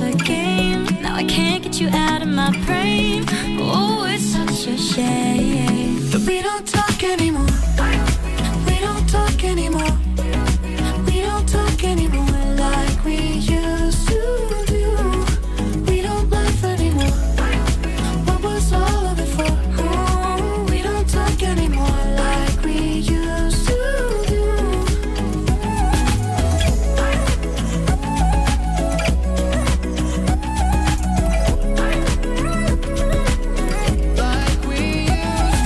was a game. Now I can't get you out of my brain. Oh, it's such a shame that we don't talk anymore. We don't talk anymore. We don't talk anymore like we used to do. We don't laugh anymore. What was all of it for? Oh, we don't talk anymore like we used to do. Like we used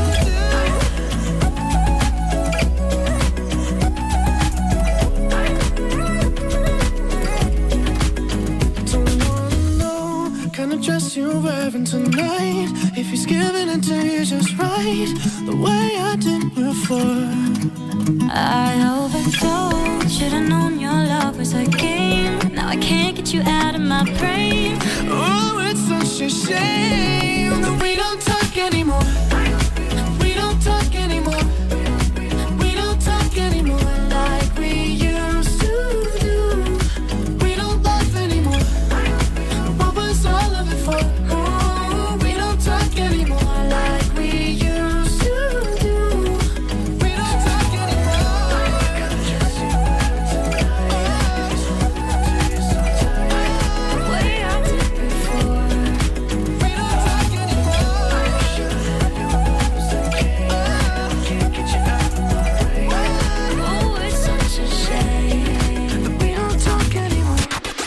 to do. Don't wanna know kind of dress you're wearing tonight. If he's giving it to you just right, the way I did before. I overdosed. Should've known your love was a game. Now I can't get you out of my brain. Oh, it's such a shame that we don't talk anymore. We don't talk anymore. We don't talk anymore like we used to do. We don't laugh anymore. What was all of it for? Oh, we don't talk anymore like we used to do. We don't talk anymore. Way I did before. We don't talk anymore. Can't get you out of my brain. Oh, it's such a shame that we don't talk anymore.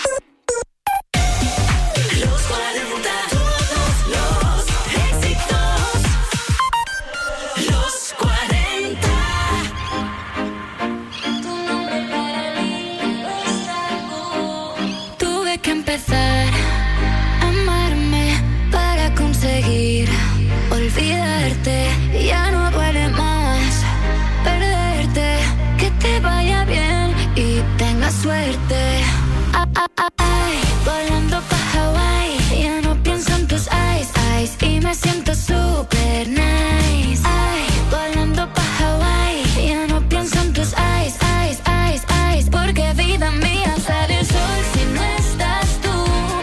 Los 40, todos los éxitos. Los 40. Tu nombre para mí es algo. Tuve que empezar a amarme para conseguir olvidarte. Ya no duele más perderte. Que te vaya bien y tengas suerte. Ay, volando pa' Hawaii. Ya no pienso en tus eyes y me siento super nice. Ay, volando pa' Hawaii. Ya no pienso en tus eyes. Porque vida mía sale el sol si no estás tú.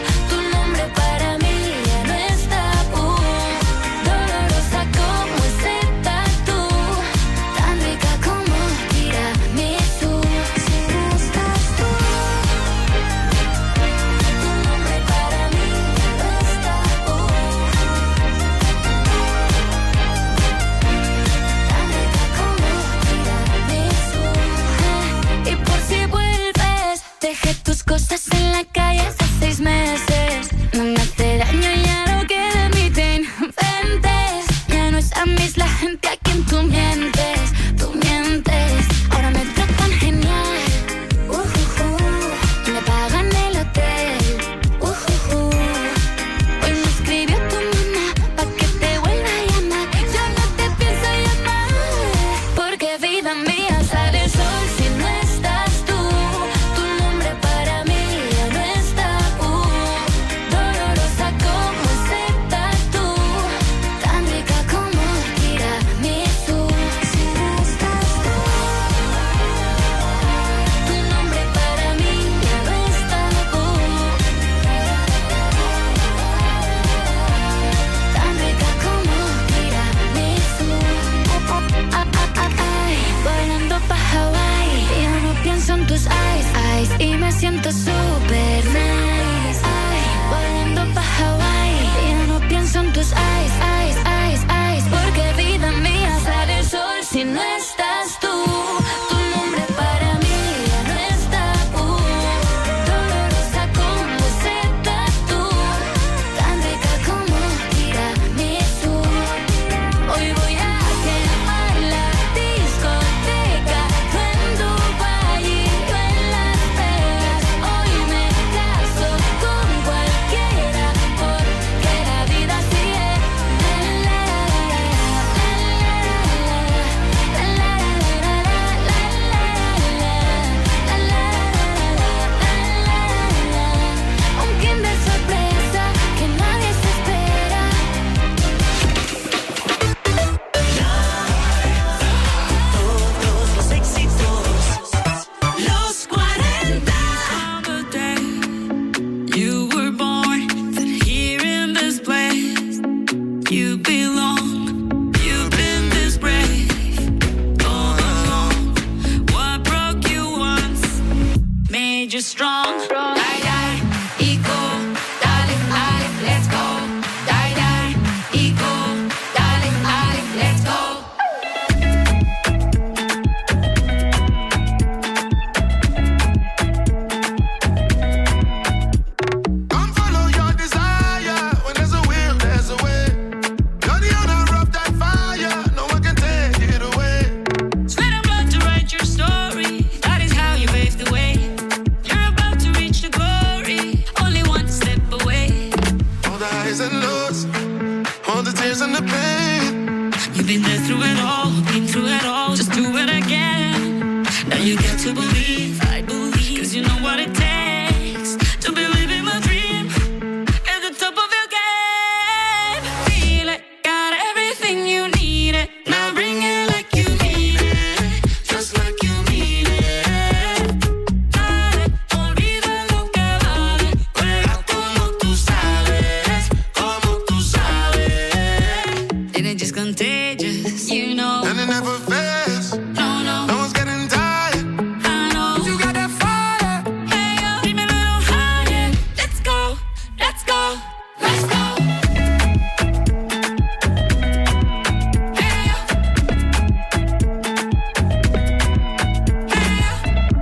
I've been there through it all, been through it all. Just do it again. Now you got to believe, I believe, 'cause you know what it takes to be living my dream at the top of your game. Feel it, got everything you need it. Now bring it like you need it, just like you need it. Dale, olvida lo que vale, juega como tú sabes, como tú sabes. And it's just contagious, you know. And it never fails. No, no. No one's getting tired. I know. You got that fire. Hey, yo, keep me a little higher. Let's go, let's go, let's go. Hey, yo. Hey, yo.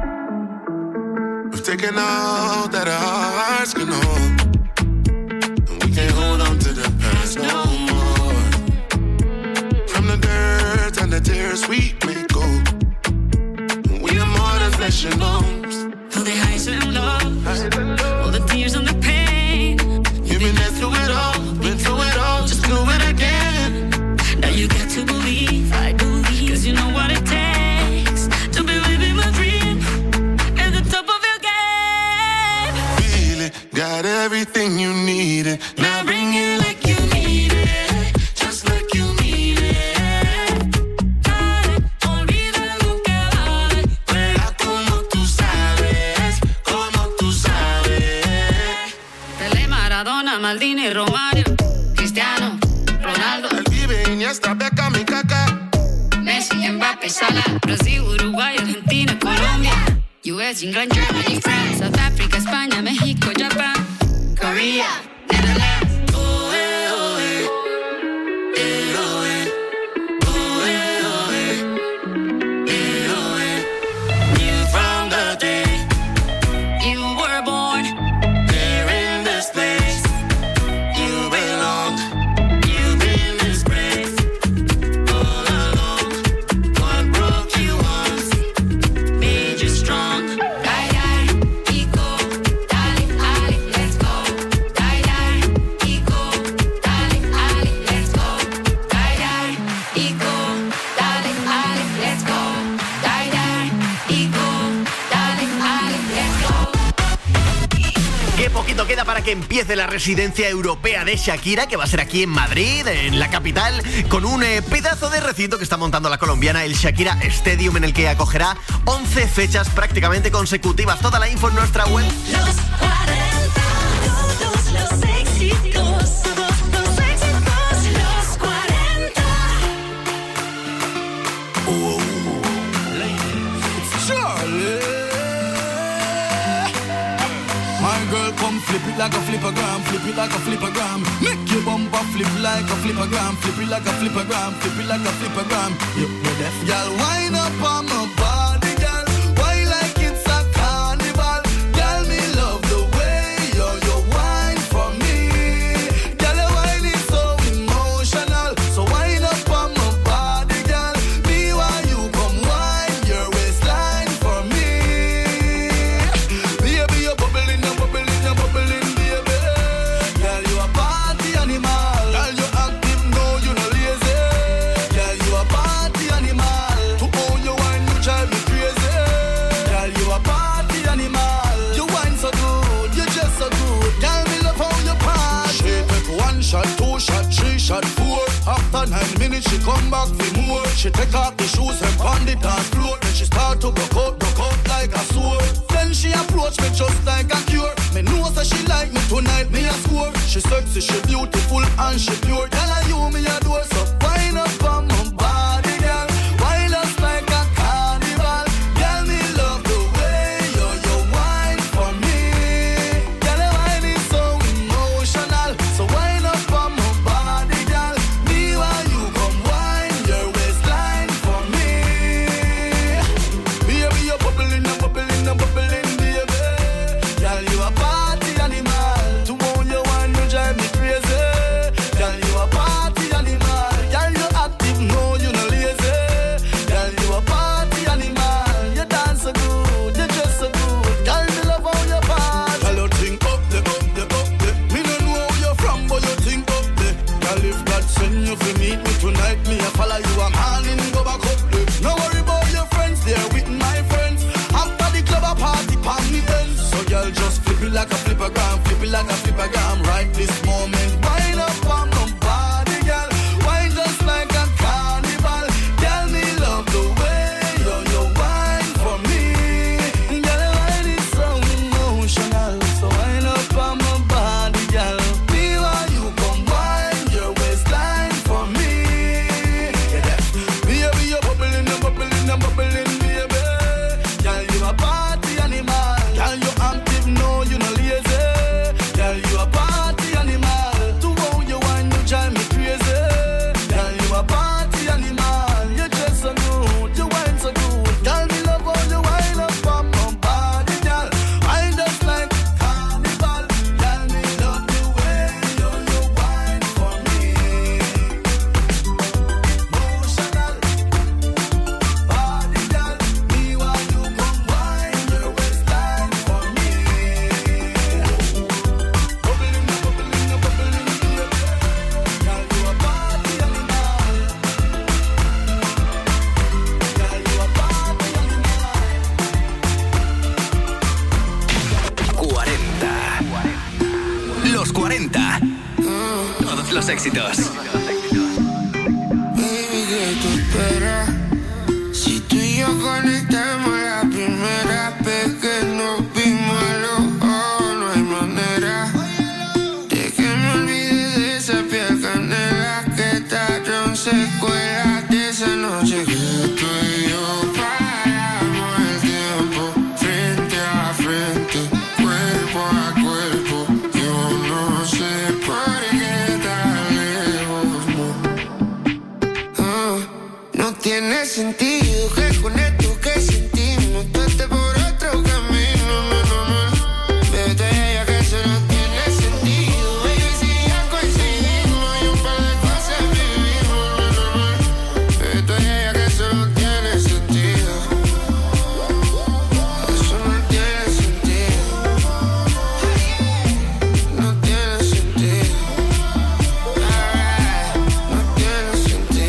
We've taken all that our hearts can hold, and we can't hold on to the past no more. From the dirt and the tears we may go, we are more than flesh and bones. All the highs and lows, all the tears and the pain. You've been there through it all, been through it all. Just do it again. Now you got to believe, I believe, 'cause you know what it takes to be living my dream at the top of your game. Feel it, got everything you needed. Now bring it like you need it, just like you need it. Dale, olvida lo que vale, Juega como tú sabes, como tú sabes. Pelé, Maradona, Maldini, Romario, Cristiano, Ronaldo, Él vive Iniesta, Beckham y Kaká. Messi, Mbappé, Salah, Brasil, Uruguay, Argentina, Colombia, US, England, Germany, France, South Africa, España, México, Japan, Korea, Netherlands. Oh, eh, oh, eh. Eh, oh, eh. Oh, eh, oh, eh. Eh, oh, eh. Knew from the day you were born, There in this place, you belong. You've been disgraced all along. What broke you once made you strong. Die, die, ego, dale, ale, let's go. Die, die, ego, dale, ale, let's go. Die, die, ego, dale, ale, let's go. Die, die, ego, dale, ale, let's go. Qué poquito queda para que empiece la residencia europea de Shakira, que va a ser aquí en Madrid, en la capital, con un pedazo de recinto que está montando la colombiana, el Shakira Stadium, en el que acogerá 11 fechas prácticamente consecutivas. Toda la info en nuestra web. Los 40, todos los éxitos, todos los éxitos, los 40. Charlie, my girl, come flip it like a flippergram, flip it like a flippergram. Make your bumper flip like a flippergram, flip it like a flippergram, flip it like a flippergram. You know that, girl, wind up on my body, girl. Why like it's a carnival, girl? Me love the way you wine for me, girl. Your wine is so emotional, so wind up on my body, girl. Me while you come wine your waistline for me, baby. You're bubbling, you're bubbling, you're bubbling, baby. Girl, you a party animal. Girl, you active, no, you no lazy. Girl, you a party animal. To own your wine, you drive me crazy. Girl, you a party animal. You wine so good, you just so good. Girl, me love how you party. She take 1 shot, 2 shot, 3 shot, 4. After 9 minutes, she come back for more. She take off the shoes and pound it dance floor. Then she start to broke out like a sword. Then she approach me just like a cure. Me know that she like me tonight, me a score. She sexy, she beautiful and she pure. Tell her you me adore, so wind up on my body, girl. Wind us like a carnival. Girl, me love the way you wine for me. Girl, your wine is so emotional, so wind up on my body, girl. Me while you come wine your waistline for me. Baby, you're bubbling, you're bubbling, you're bubbling, baby. Girl, you a party animal. To own your wine, you drive me crazy. Girl, you a party animal. los éxitos. Baby, ¿qué tú esperas? Si tú y yo conectamos la primera vez que nos vimos a los ojos, no hay manera de que me olvide de esa piel canela que trajeron secuelas de esa noche que tú y yo paramos el tiempo frente a frente, cuerpo a cuerpo. Yo no sé por qué tan lejos, no tiene sentido que con esto que sentimos tú estés por otro camino, vete ya que eso no tiene sentido, baby, si ya coincidimos y un par de cosas vivimos, vete ya que eso no tiene sentido, eso no tiene sentido, no tiene sentido, no tiene sentido.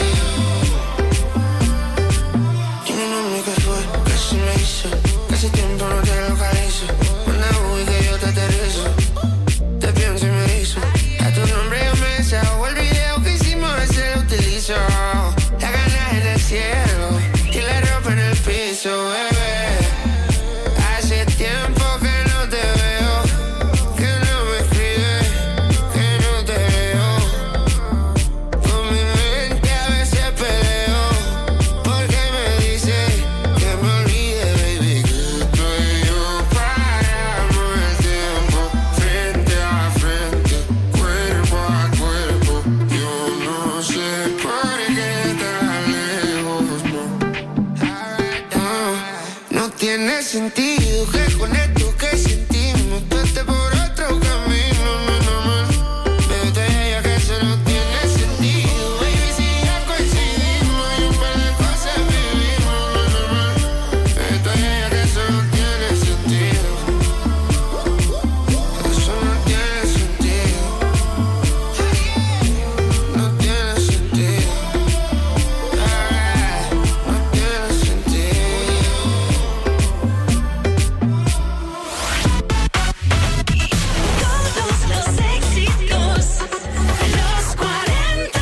Dime mami qué fue, qué se me hizo, que hace tiempo no te localizo, una uy que yo te aterrizo, te pienso y me hizo, a tu nombre yo me deshago, el video que hicimos ese lo utilizo, la gana en el cielo y la ropa en el piso, bebé, hace tiempo que no te veo, que no me escribes, que no te veo, con mi mente a veces peleo, porque me dice que me olvide, baby, que tú y yo paramos el tiempo frente a frente, cuerpo a cuerpo. Yo no sé por qué tan lejos, no tiene sentido que con esto que sentimos tú estés por otro camino, vete ya que eso no tiene sentido, baby, si ya coincidimos y un par de cosas vivimos, vete ya que eso no tiene sentido, eso no tiene sentido, no tiene sentido, no tiene sentido. Todos los éxitos de los 40.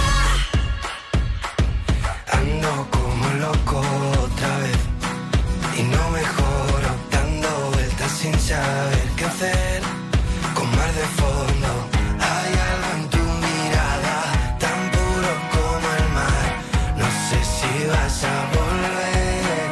Ando como loco otra vez y no mejoro, dando vueltas sin saber qué hacer, con mar de fondo. Hay algo en tu mirada, tan puro como el mar, no sé si vas a volver.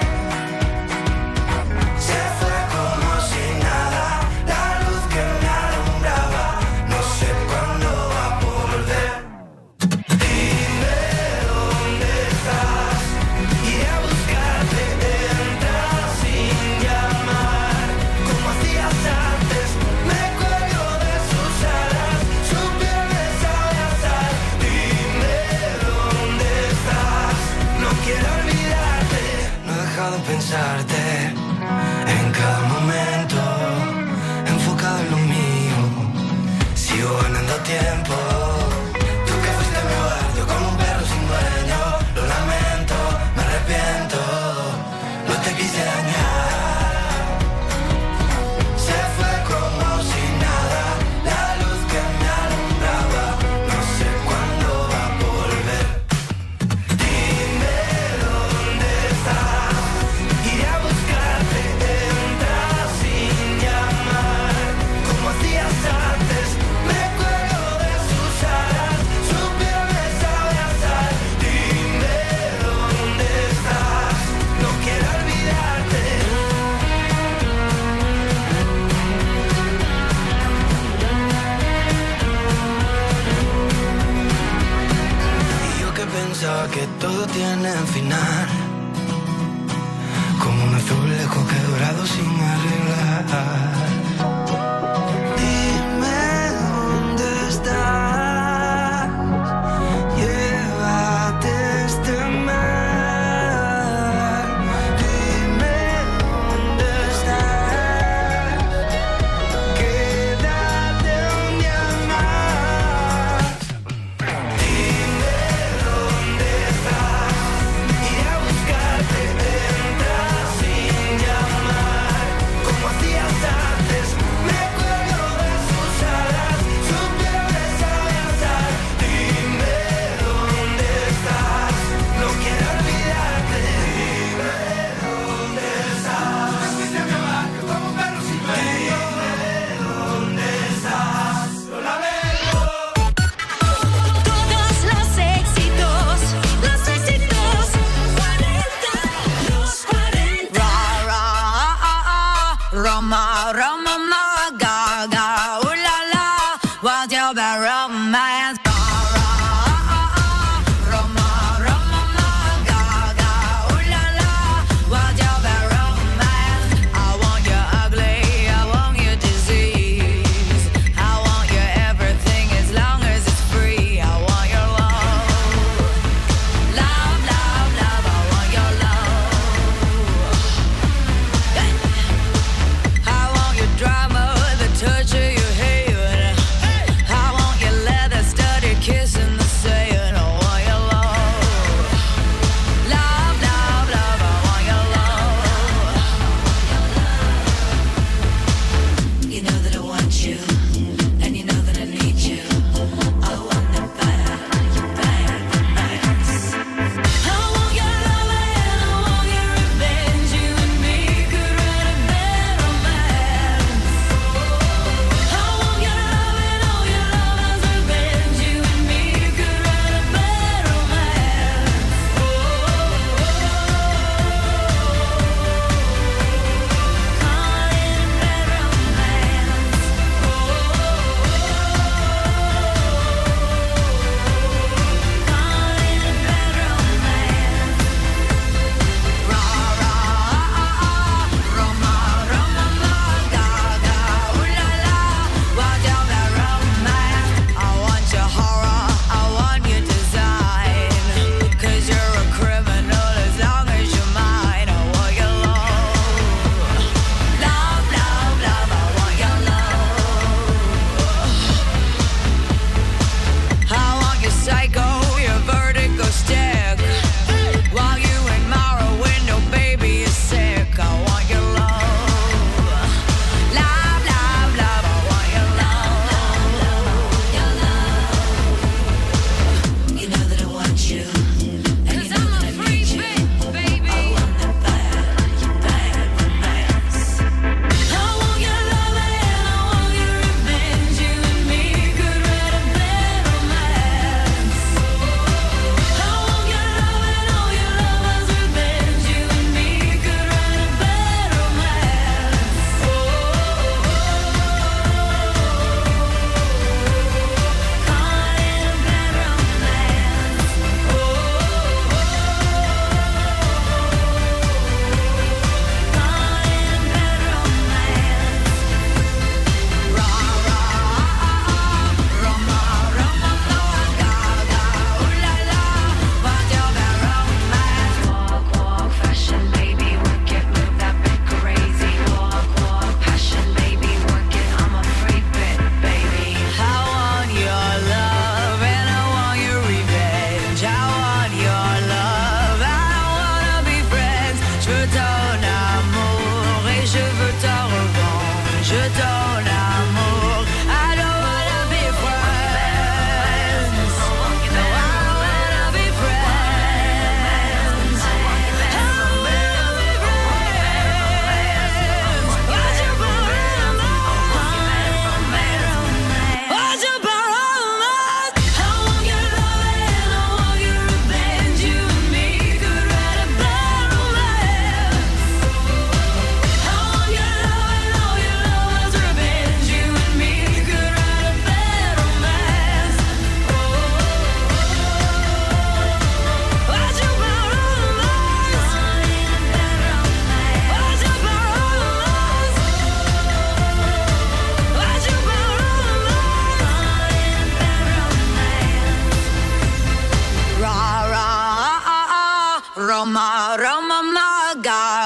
Se fue como si nada, la luz que me alumbraba, no sé cuándo va a volver. Dime dónde estás, iré a buscarte, entras sin llamar, como hacías antes, me cuelgo de sus alas, su piel me sabe a sal. Dime dónde estás, no quiero olvidarte, no he dejado de pensarte, en cada momento, enfocado en lo mío, sigo ganando tiempo. Tú que fuiste mi hogar, yo como un perro sin dueño, lo lamento, me arrepiento, no te quise dañar. Se fue como si nada, la luz que me alumbraba, no sé cuándo va a volver. Dime dónde estás, iré a buscarte, entras sin llamar, como hacías antes, me cuelgo de sus alas, su piel me sabe a sal. Dime dónde estás, no quiero olvidarte. Y yo que pensaba que todo tiene final, como un azulejo que he dorado sin arreglar. Dime dónde estás, llévate este mar. Dime dónde estás, quédate un día más. Dime dónde estás, iré a buscarte, entras sin llamar, como hacías antes.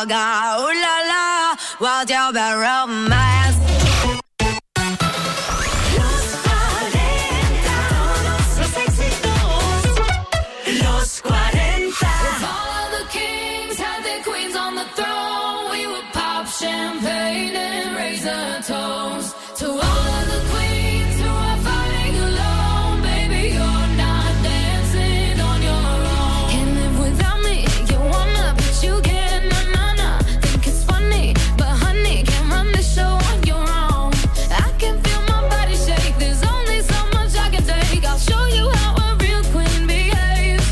gaga, ooh la la, wild your bad romance. Los 40, los éxitos, los 40. If all of the kings had their queens on the throne, we would pop champagne and raise a toast to all of the queens who are fighting alone. Baby, you're not dancing on your own. Can't live without me, you wanna, but you can't, na-na-na. Think it's funny, but honey, can't run the show on your own. I can feel my body shake, there's only so much I can take. I'll show you how a real queen behaves.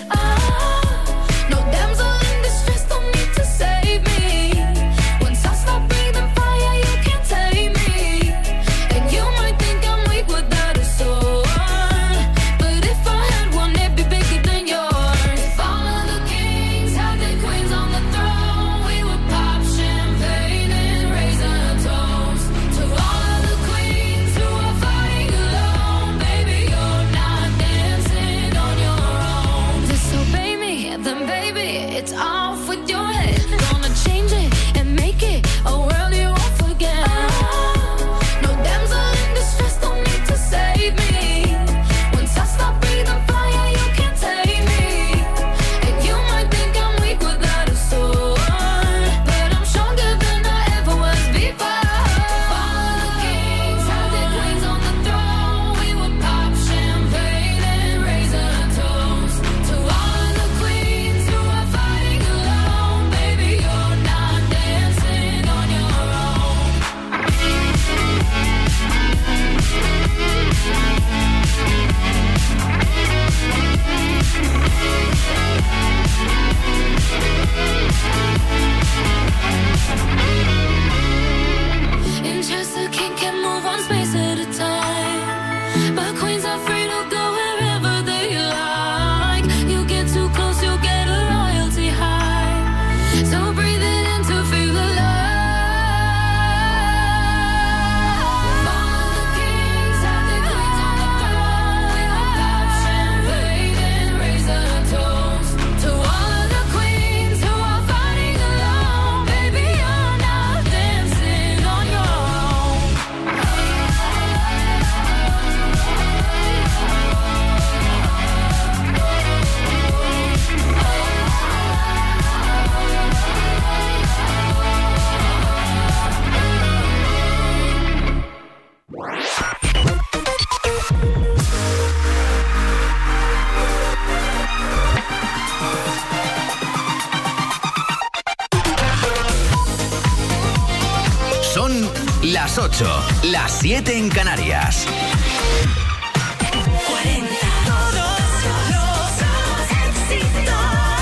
No damsel in distress, don't need to save me. Once I stop breathing fire, you can't tame me. And you might think I'm weak without a sword, but if I had one, it'd be bigger than yours. If all of the kings had their queens on the throne, we would pop champagne and raise a toast to all of the queens who are fighting alone. Baby, you're not dancing on your own. Disobey me, then baby, it's off with your head. Gonna change it and make it a world you won't forget. No damsel in distress, don't need to save me. Once I stop breathing fire, you can't tame me. And you might think I'm weak without a sword, but I'm stronger than I ever was before. If all of the kings had their queens on the throne, we would pop champagne and raise a toast to all of the queens who are fighting alone. Baby, you're not dancing on your own. In Chester, king can move one space at a time, but queens are free to go wherever they like. You get too close, you'll get a royalty high. So breathe it in to feel alive. All of the kings have their queens on the throne. We will pop champagne and raise a toast to all of the queens who are fighting alone. Baby, you're not dancing on your own. Son las 8, las 7 en Canarias. 40. Todos los éxitos.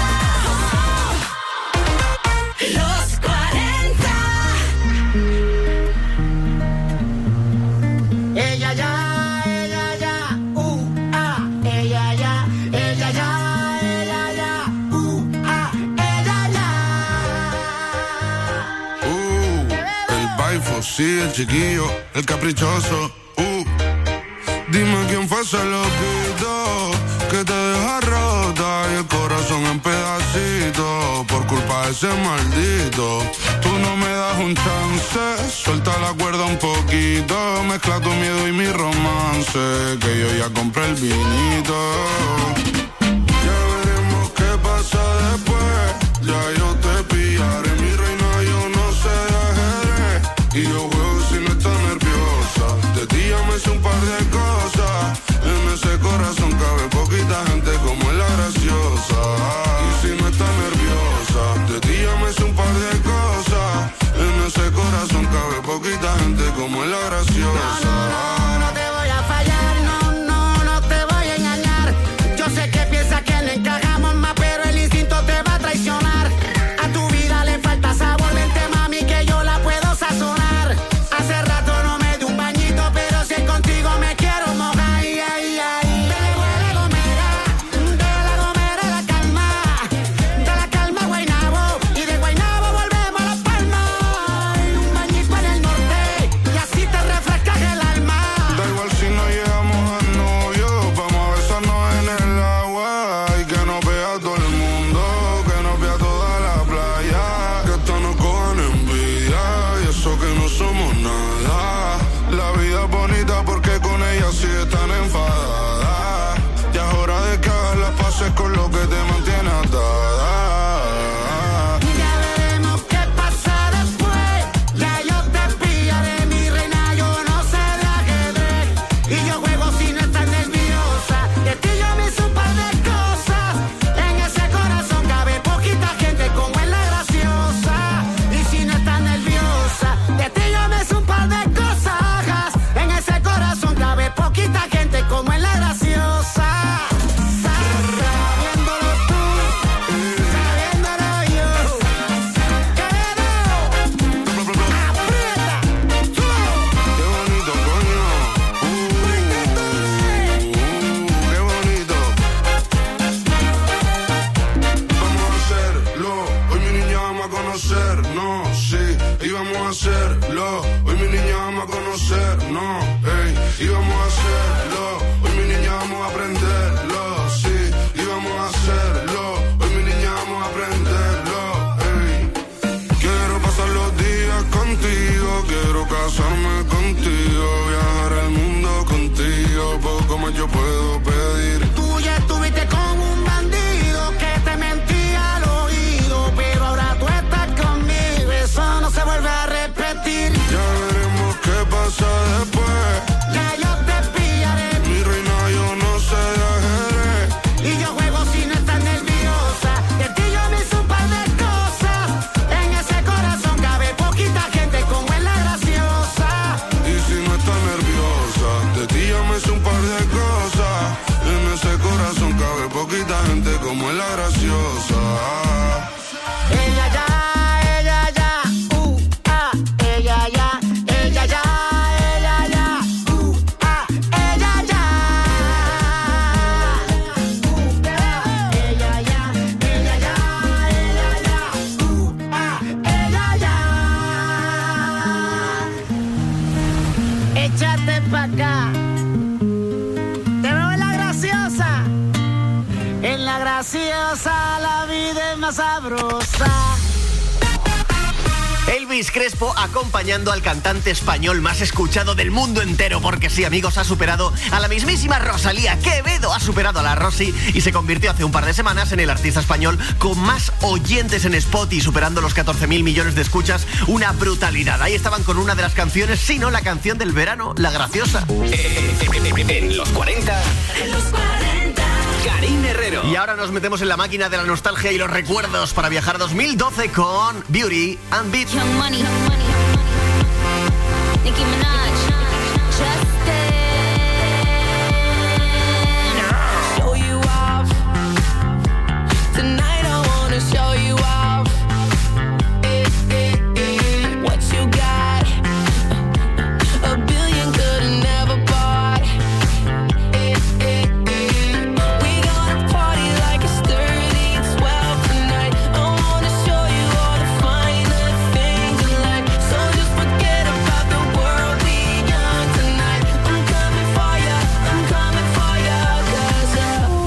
Los 40. Ella ya, ella ya, ella ya, ella ya, ella ya, ella ya. El baifo, sí, el chiquillo, el caprichoso. Dime quién fue ese loquito que te deja rota y el corazón en pedacitos por culpa de ese maldito. Tú no me das un chance, suelta la cuerda un poquito, mezcla tu miedo y mi romance, que yo ya compré el vinito. Ya veremos qué pasa después, ya yo te pillaré, mi reina, yo no sé de ajedrez, y yo juego si no estás nerviosa, de ti ya me sé un par de cosas, en ese corazón cabe poquita gente como es la graciosa, y si no estás nerviosa, de ti ya me sé un par de cosas, en ese corazón cabe poquita gente como es la graciosa. No te voy a fallar, no te voy a engañar. Yo sé que piensas que no encajamos más, pero el instinto te va a traicionar. A tu vida le conocer, no, ey, y vamos a hacerlo. Hoy mi niña vamos a aprenderlo, sí, y vamos a hacerlo. Hoy mi niña vamos a aprenderlo, ey. Quiero pasar los días contigo, quiero casarme contigo, viajar el mundo contigo, poco más yo puedo pedir. Tú ya estuviste con un bandido que te mentía al oído, pero ahora tú estás conmigo, eso no se vuelve a repetir. Ya veremos qué pasa después. Ya yo te pillaré. Mi reina, yo no sé de ajedrez. Y yo juego si no estás nerviosa. De ti yo me hice un par de cosas. En ese corazón cabe poquita gente como es la graciosa. Y si no estás nerviosa, de ti yo me hice un par de cosas. En ese corazón cabe poquita gente como es la graciosa. Ella ya, ella ya, ella ya, ella ya, ella ya, ella ya. Ella ya, ella ya, ella ya, ella ya. Échate pa' acá. Te veo en la graciosa. En la graciosa la vida es más sabrosa. Elvis Crespo acompañando al cantante español más escuchado del mundo entero, porque sí, amigos, ha superado a la mismísima Rosalía. Quevedo ha superado a la Rosy y se convirtió hace un par de semanas en el artista español con más oyentes en Spotify, superando los 14.000 millones de escuchas. Una brutalidad. Ahí estaban con una de las canciones, si no la canción del verano, La Graciosa. En los 40. En los 40. Karim Herrero. Y ahora nos metemos en la máquina de la nostalgia y los recuerdos para viajar a 2012 con Beauty and Beat. Young Money, Nicki Minaj, Justin. Show you off. Tonight I wanna show you off. What you got? A billion could've never bought. We gonna party like it's 30-12 tonight. I wanna show you all the finer things in life. So just forget about the world, be young tonight. I'm coming for ya, I'm coming for ya. 'Cause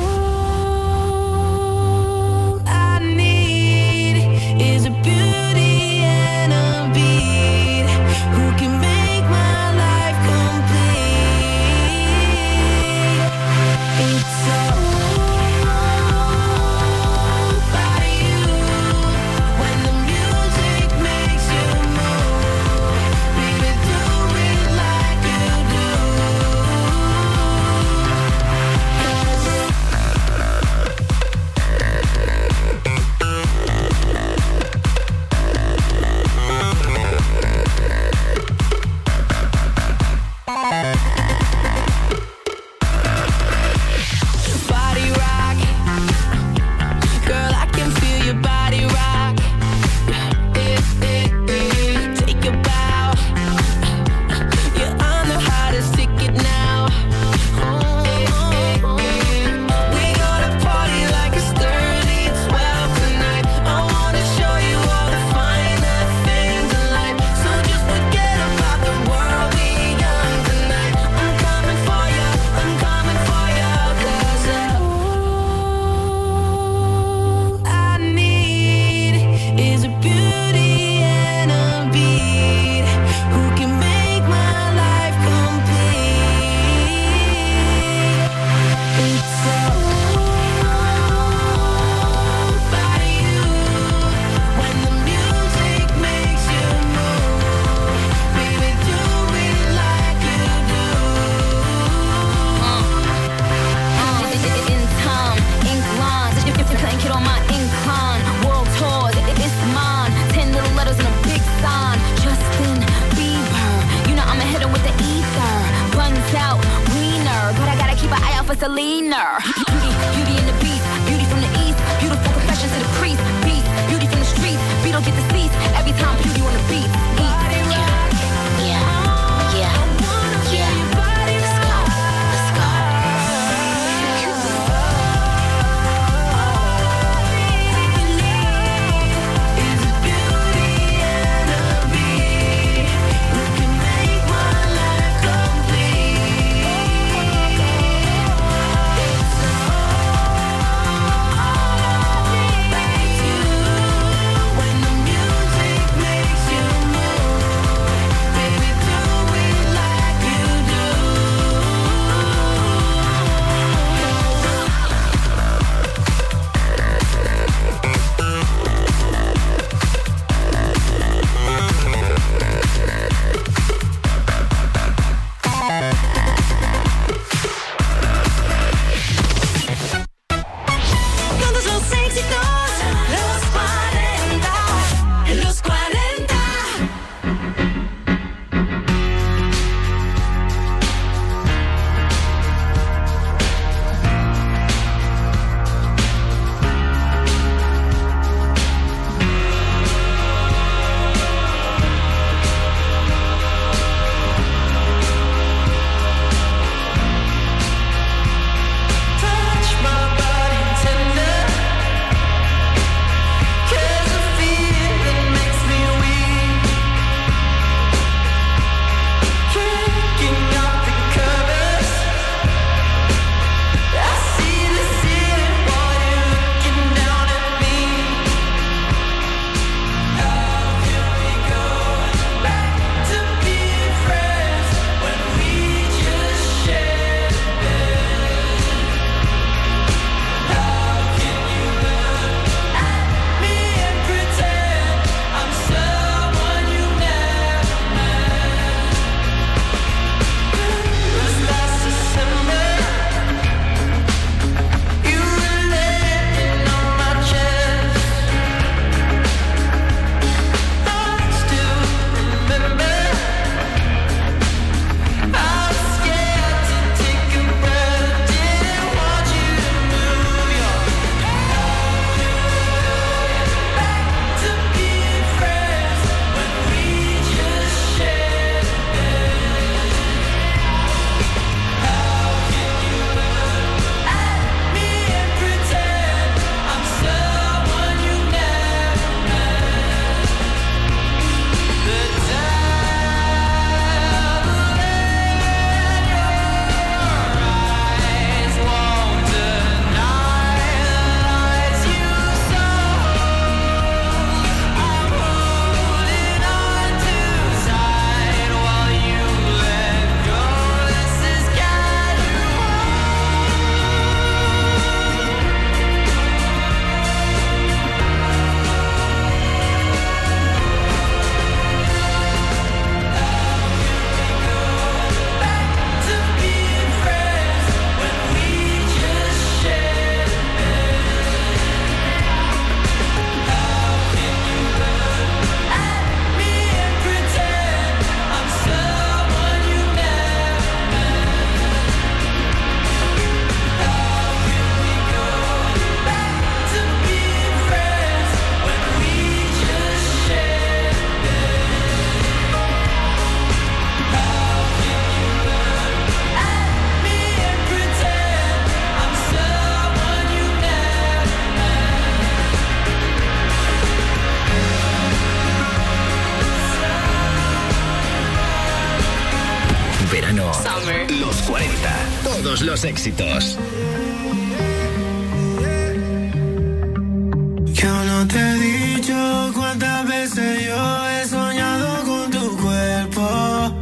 all I need is a beauty and a beat who can make my life complete. It's all about you. When the music makes you move, baby, do it like you do. 'Cause body rock, girl, I can feel your body rock. Take a bow, you're on the hottest ticket now. We gonna party like it's 30-12 tonight. I wanna show you all the finer things in life. So just forget about the world, be young tonight. I'm coming for ya, I'm coming for ya. 'Cause all I need is a beauty and a beat who can make my life complete. It's all about you. When the music makes you move, baby, do it like you do. In time, ink lines, if you can't get on my incline, world tours, it's mine. 10 little letters and a big sign. Justin Bieber, you know I'ma hit him with the ether. Buns out, wiener, but I gotta keep an eye out for Selena. Beauty in the beast, beauty from the east, beautiful confessions to the priest. Beast, beauty from the streets, we don't get the seats. Every time beauty on the beat. Body rock, yeah, yeah, yeah. Let's go, let's go. Is a beauty and a beat who can make my life 40. Todos los éxitos. Yo no te he dicho cuántas veces yo he soñado con tu cuerpo.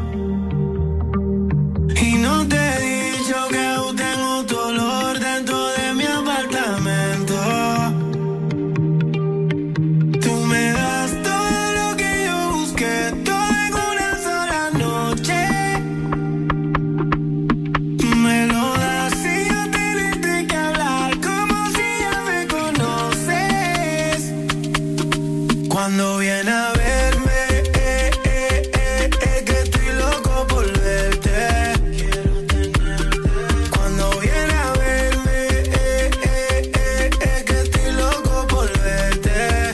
Y no te he dicho que aún tengo tu olor dentro de mi apartamento. Tú me das todo lo que yo busqué, todo en una sola noche. Me lo das y yo tenerte que hablar como si ya me conoces. Cuando viene a verme, que estoy loco por verte. Cuando viene a verme, que estoy loco por verte.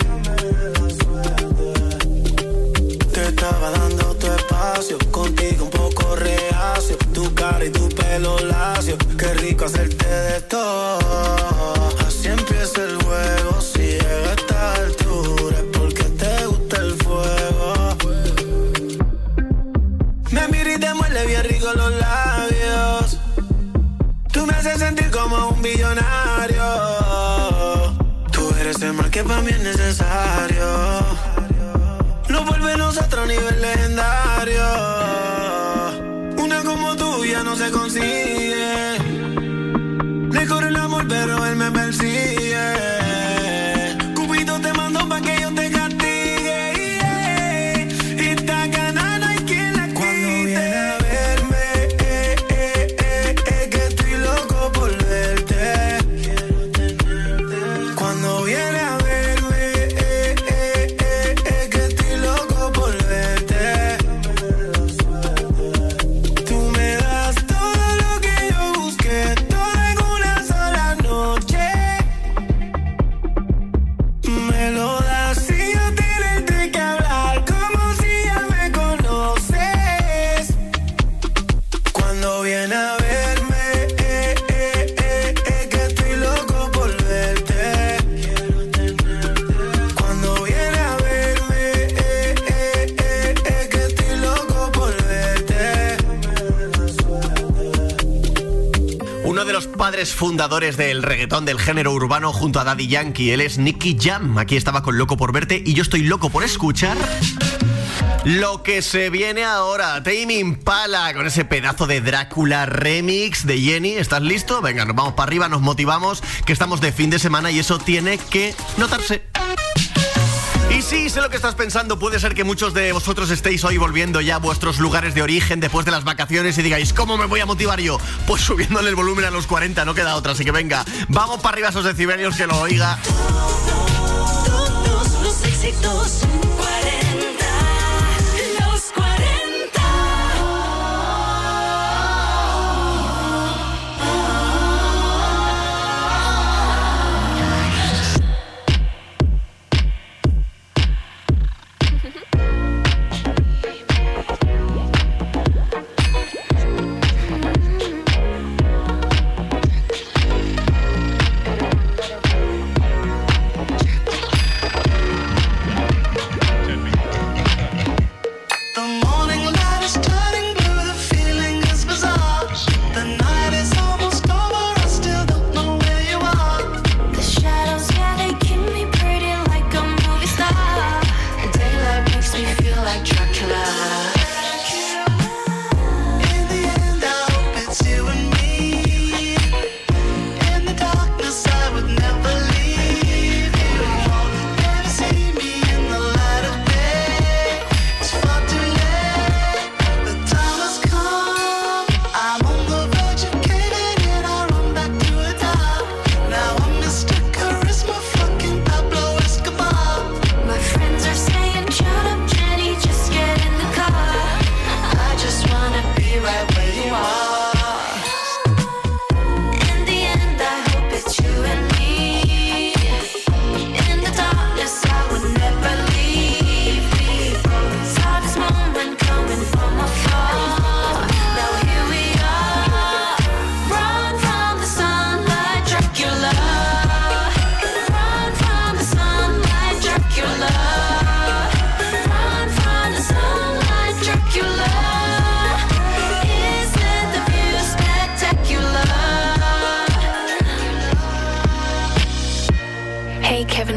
Te estaba dando tu espacio, contigo un poco reacio. Tu cara y tu pelo lacio, qué rico hacerte de todo. Así empieza el juego, si llega a esta altura es porque te gusta el fuego. Me mira y te muerde bien rico los labios. Tú me haces sentir como un billonario. Tú eres el mal que para mí es necesario. Nos vuelve a nosotros a nivel legendario. Una como tú ya no se consigue. Le corre el amor pero él me persigue. Cupido te mandó pa' que yo te castigue, yeah. Y esta gana no hay quien la quite. Cuando viene a verme, que estoy loco por verte. Cuando viene a verme, que estoy loco por verte. Tú me das todo lo que yo busqué, todo en una sola noche. Me lo das y yo tenerte que hablar como si ya me conoces. Cuando viene a verme, que estoy loco por verte. Cuando viene a verme, que estoy loco por verte. Uno de los padres fundadores del reggaetón del género urbano junto a Daddy Yankee, él es Nicky Jam. Aquí estaba con Loco por verte y yo estoy loco por escuchar lo que se viene ahora. Tame Impala con ese pedazo de Drácula remix de Jenny. ¿Estás listo? Venga, nos vamos para arriba, nos motivamos, que estamos de fin de semana y eso tiene que notarse. Y sí, sé lo que estás pensando. Puede ser que muchos de vosotros estéis hoy volviendo ya a vuestros lugares de origen después de las vacaciones y digáis, ¿cómo me voy a motivar yo? Pues subiéndole el volumen a los 40, no queda otra. Así que venga, vamos para arriba a esos decibelios, que lo oiga. Todos los éxitos 40, los 40.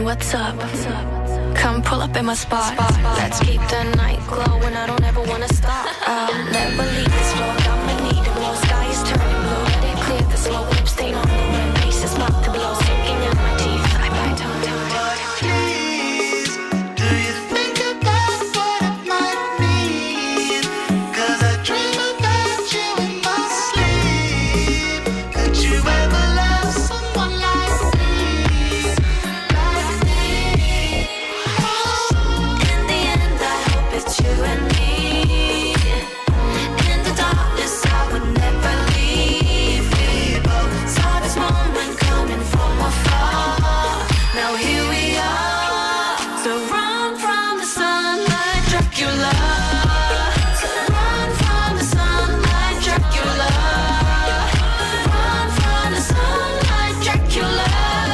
what's up? Come pull up in my spot. Let's keep the night glowing. I don't ever wanna stop. I'll never leave this floor. I'ma need it more. Sky is turning blue. Let it clear the slow whip stain on the rim. Pieces about to blow, sinking in my teeth. I bite on time. Please, do you think about what it might mean? 'Cause I dream about you in my sleep. Could you ever love someone like me? Like me? In the end, I hope it's you and me. In the darkness, I would never leave. We both saw this moment coming from afar. Now here we are. So run from the sunlight, Dracula. So run from the sunlight, Dracula. Run from the sunlight, Dracula.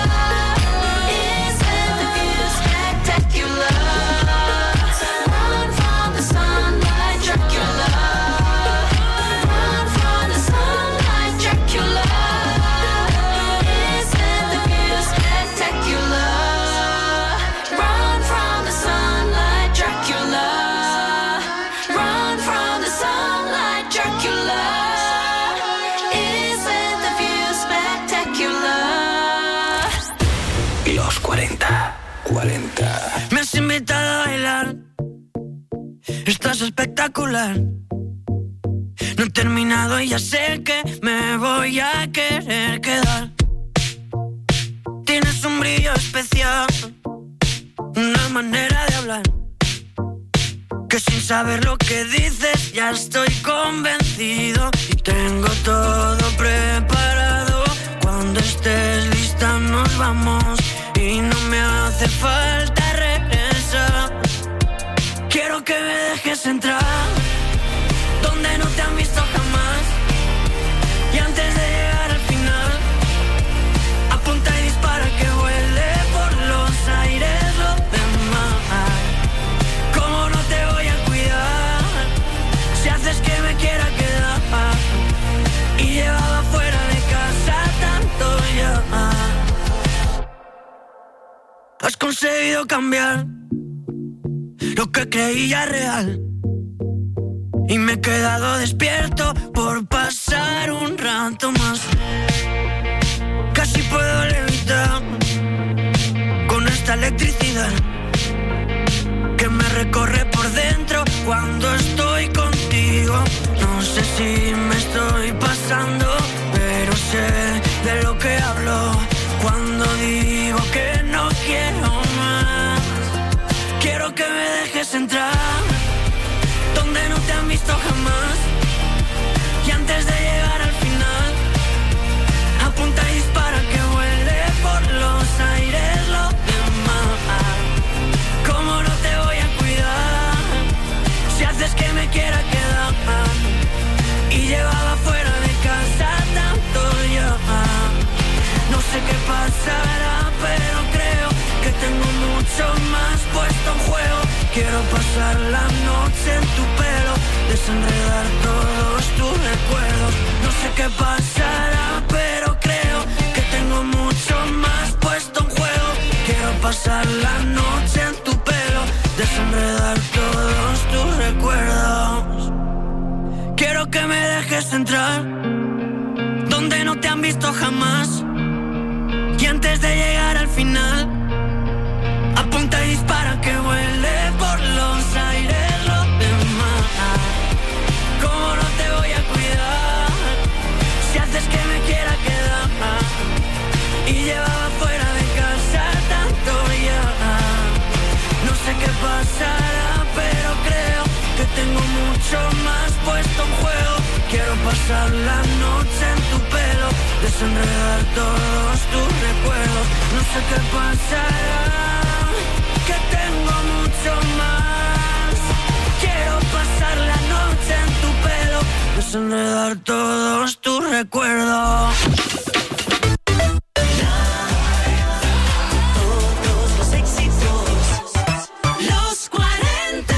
Isn't the view spectacular? Run from the sunlight, Dracula. Run from the sunlight, Dracula. Isn't the view spectacular? Run from the sunlight, Dracula. Run from the sunlight, Dracula. Isn't the view spectacular? Los 40. Me has invitado a bailar. Estás espectacular. No he terminado y ya sé que me voy a querer quedar. Tienes un brillo especial, una manera de hablar, que sin saber lo que dices ya estoy convencido. Y tengo todo preparado. Cuando estés lista nos vamos y no me hace falta regresar. Quiero que me dejes entrar donde no te han visto jamás. Y antes de llegar al final, apunta y dispara que vuele por los aires lo demás. ¿Cómo no te voy a cuidar si haces que me quiera quedar? Y llevaba fuera de casa tanto ya. Has conseguido cambiar lo que creía real. Y me he quedado despierto por pasar un rato más. Casi puedo levitar con esta electricidad que me recorre por dentro cuando estoy contigo. No sé si me estoy pasando, pero sé de lo que hablo cuando digo que no quiero más. Quiero que me dejes entrar donde no te han visto jamás. Y antes de llegar al final, apunta y dispara que vuele por los aires lo demás. ¿Cómo no te voy a cuidar si haces que me quiera quedar? Y llevaba fuera de casa tanto ya. No sé qué pasará, pero creo que tengo mucho más puesto en juego. Quiero pasar la noche en tu pelo, desenredar todos tus recuerdos. No sé qué pasará, pero creo que tengo mucho más puesto en juego. Quiero pasar la noche en tu pelo, desenredar todos tus recuerdos. Quiero que me dejes entrar donde no te han visto jamás. Y antes de llegar al final, apunta y dispara que vuele por los aires lo demás. ¿Cómo no te voy a cuidar si haces que me quiera quedar? Y llevaba fuera de casa tanto ya. No sé qué pasará, pero creo que tengo mucho más puesto en juego. Quiero pasar la noche en tu pelo, desenredar todos tus recuerdos. No sé qué pasará, que tengo mucho más. Quiero pasar la noche en tu pelo, desenredar todos tus recuerdos. Todos los éxitos, los 40.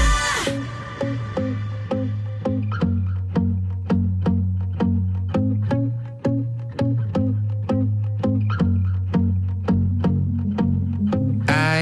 I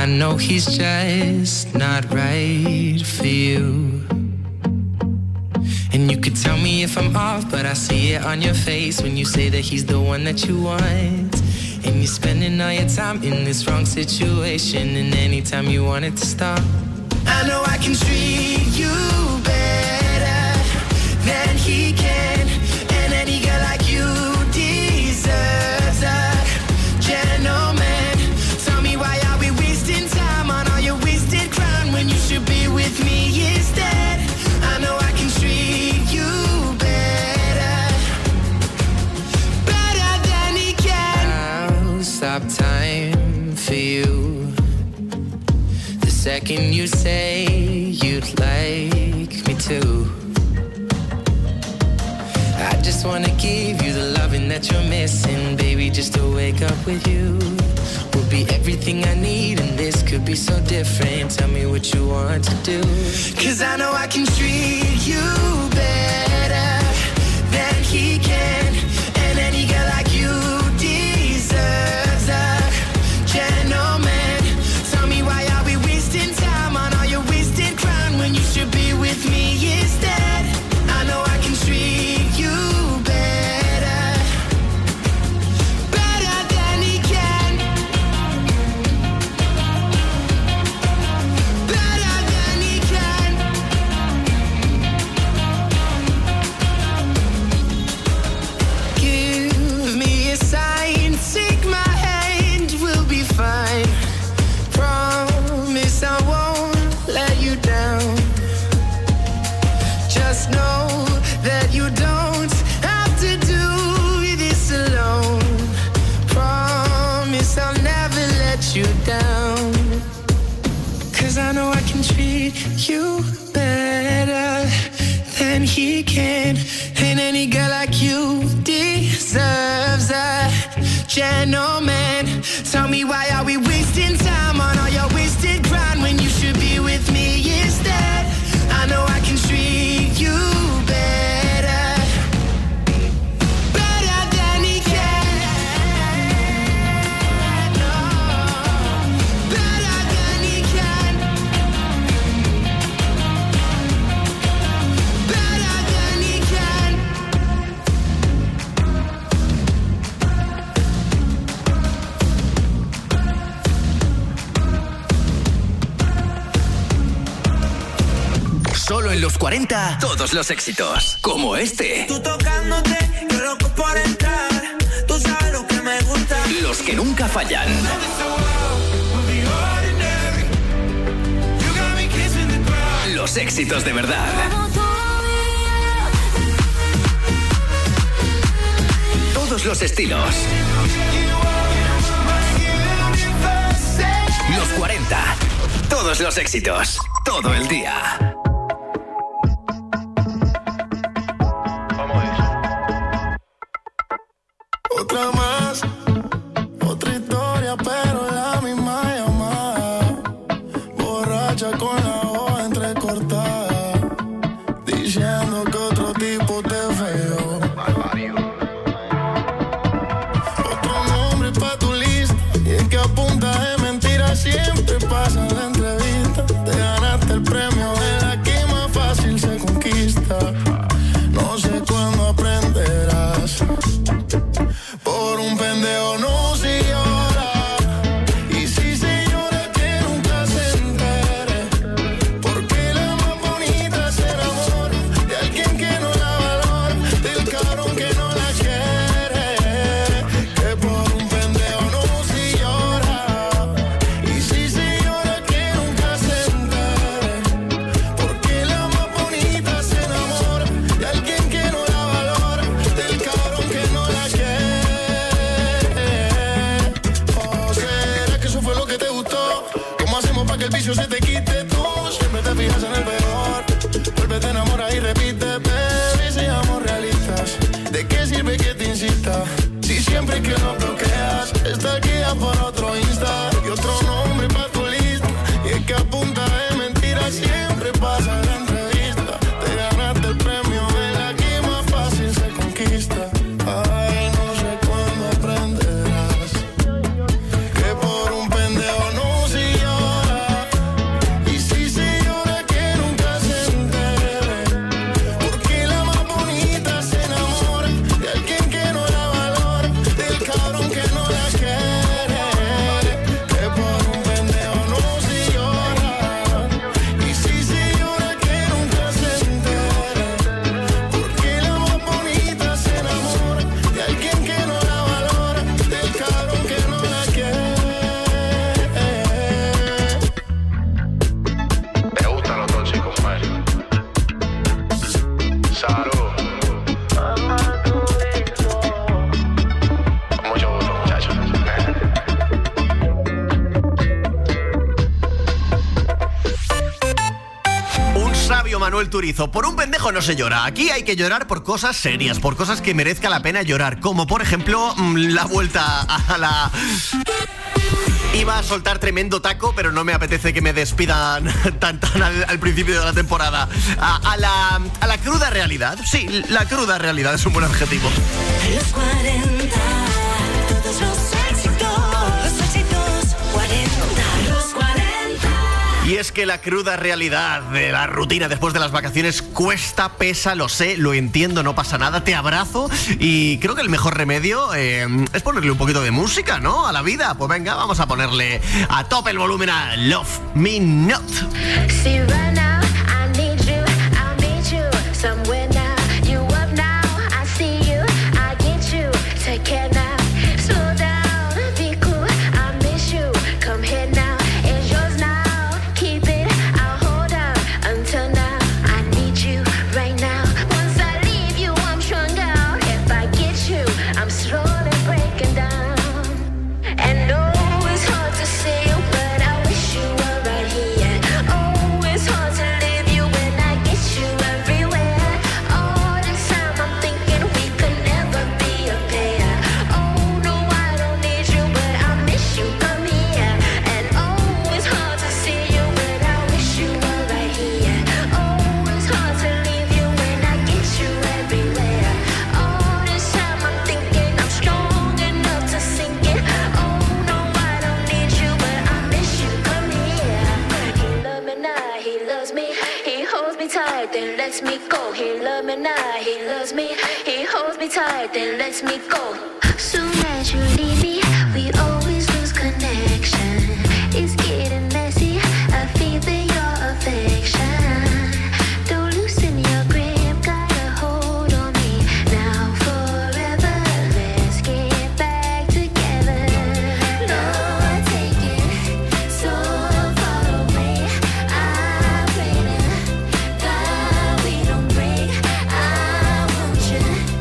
I know he's just not right for you. And you could tell me if I'm off, but I see it on your face when you say that he's the one that you want. And you're spending all your time in this wrong situation, and anytime you want it to stop, I know I can treat you better than he can. And any girl like you deserves a gentleman. Tell me, why are we wasting time on all your wasted crown when you should be with me instead? I know I can treat you better, better than he can. I'll stop time for you the second you say you'd like me to. I just wanna give you the loving that you're missing, baby, just to wake up with you will be everything I need, and this could be so different. Tell me what you want to do, 'cause I know I can treat you better than he can. And any girl like you deserves a gentleman. Tell me, why are we wasting time on all your wasted crown when you should be with me instead? I know I can treat you better, better than he can, better than he can. Give me a sign, take my hand, we'll be fine. Promise I won't let you down. Just know that you don't have to do this alone. Promise I'll never let you down. 'Cause I know I can treat you better than he can. And any girl like you deserves a gentleman. Tell me, why are we wasting time on all your wasted grind when you should be with me instead? I know I can treat you better, better than he can. No, better than he can, better than he can. Solo en los 40, todos los éxitos, como este. Tú tocándote, yo loco por entrar. Tú sabes lo que me gusta. Los que nunca fallan. Los éxitos de verdad. Todos los estilos. Los 40. Todos los éxitos. Todo el día. Otra más, otra historia, pero la misma llamada. Borracha con la hoja entrecortada, diciendo que otro tipo te feo. Otro nombre pa' tu lista, y es que a punta de mentiras siempre pasa la entrevista. Te ganaste el premio de la Turizo, por un pendejo no se llora. Aquí hay que llorar por cosas serias, por cosas que merezca la pena llorar. Como por ejemplo, la vuelta a la... Iba a soltar tremendo taco, pero no me apetece que me despidan tan al principio de la temporada. A la cruda realidad. Sí, la cruda realidad es un buen adjetivo. Los 40, todos los éxitos 40, los 40. Y es que la cruda realidad de la rutina después de las vacaciones cuesta, pesa, lo sé, lo entiendo, no pasa nada, te abrazo y creo que el mejor remedio es ponerle un poquito de música, ¿no? A la vida. Pues venga, vamos a ponerle a tope el volumen a Love Me Not. See right now, I need you, I'll meet you somewhere now. You up now, I see you, I get you. Take care now, slow down, be cool, I miss you. Come here now, it's yours now. Keep it, I'll hold on until now. I need you right now. Once I leave you, I'm strung out. If I get you, I'm slowly breaking down. And oh, it's hard to see you, but I wish you were right here. Oh, it's hard to leave you when I get you everywhere. All this time I'm thinking we could never be a pair. Oh, no, I don't need you, but I miss you, come here. And oh, it's hard to see you, but I wish you were right here. Oh, it's hard to leave you when I get you everywhere. All this time I'm thinking I'm strong enough to sink it. Oh, no, I don't need you, but I miss you, come here. He love me now, he loves me. He holds me tight, then lets me go. He love me now, he loves me. He holds me tight, then lets me go. Soon as you leave me, we always lose connection. It's getting messy, I feel your affection. Don't loosen your grip, got a hold on me now forever. Let's get back together. Lord, take it so far away. I pray to God we don't break. I want you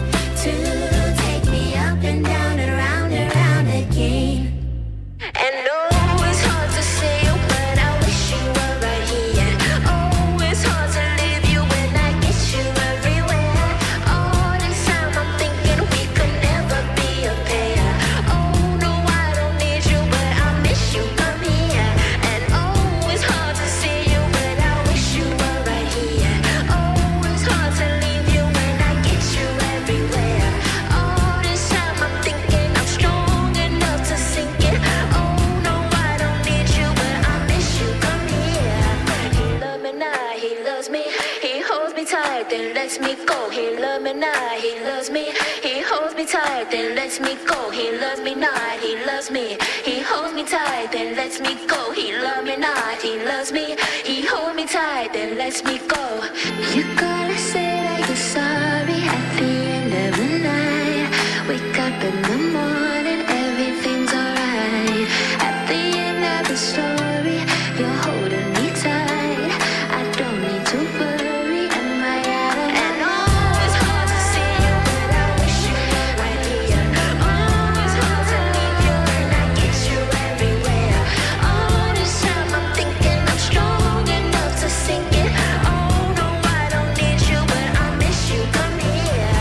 to take me up and down and round again. And oh, it's hard to see you, but I wish you were right here. Oh, it's hard to leave you when I get you everywhere. All this time I'm thinking we could never be a pair. Oh, no, I don't need you, but I miss you, come here. And oh, it's hard to see you, but I wish you were right here. Oh, it's hard to leave you when I get you everywhere. All this time I'm thinking I'm strong enough to sink it. Oh, no, I don't need you, but I miss you, come here. He love me now, he loves me. He holds me tight, then lets me go. He love me now, he loves me. He holds me tight, then lets me go. He loves me not, he loves me. He holds me tight, then lets me go. He love me not, he loves me. He holds me tight, then lets me go. You gotta say that you're sorry at the end of the night. Wake up in the morning, everything's alright. At the end of the story, you're holding me tight. I don't need to worry, am I out of and oh, it's hard to see you, but I wish you were right here. Oh, it's hard to leave you when I get you everywhere. All this time I'm thinking I'm strong enough to sink it. Oh, no, I don't need you, but I miss you, come here.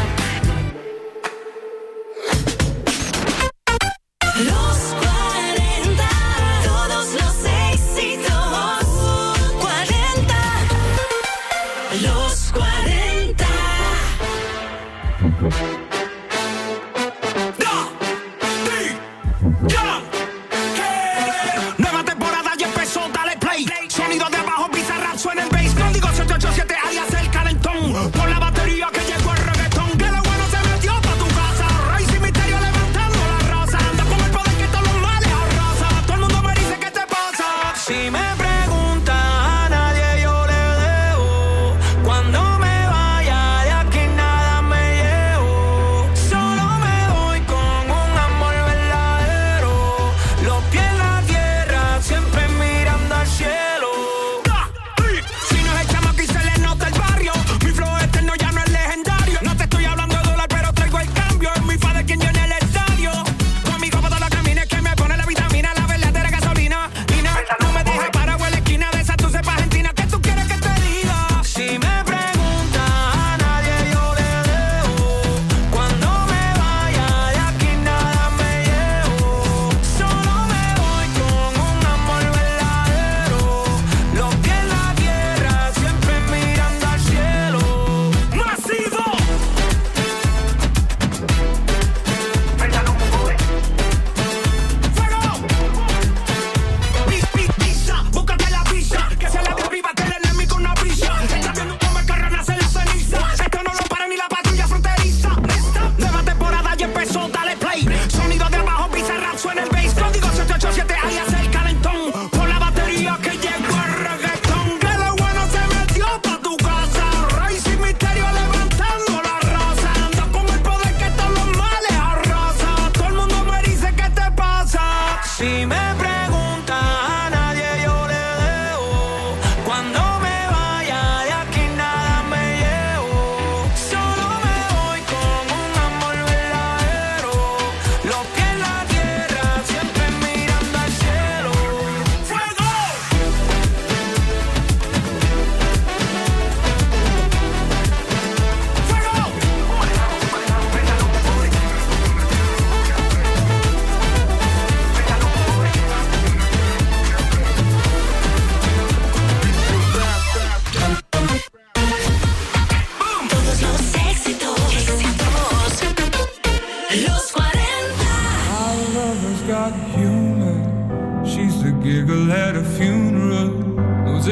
Los 40, todos los éxitos 40, los 40. Nueva temporada ya empezó, dale play. Sonido de abajo, Bizarrap, suena el bass. Código 787, alias el calentón. Por la batería que llegó el reggaetón. Que lo bueno se metió pa' tu casa. Rey sin misterio levantando la raza. Anda con el poder que todos los males arrasa. Todo el mundo me dice ¿qué te pasa? Si me preguntas a nadie yo le debo. Cuando me vaya de aquí nada me llevo.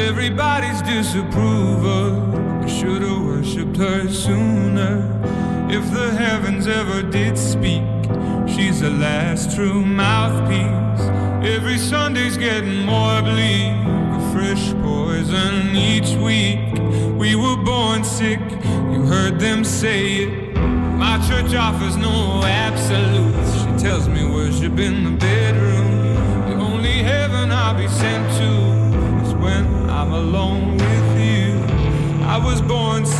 everybody's disapproval. I should've worshipped her sooner. If the heavens ever did speak, she's the last true mouthpiece. Every Sunday's getting more bleak, a fresh poison each week. We were born sick, you heard them say it. My church offers no absolutes. She tells me worship in the bedroom. The only heaven I'll be sent to is when I'm alone with you. I was born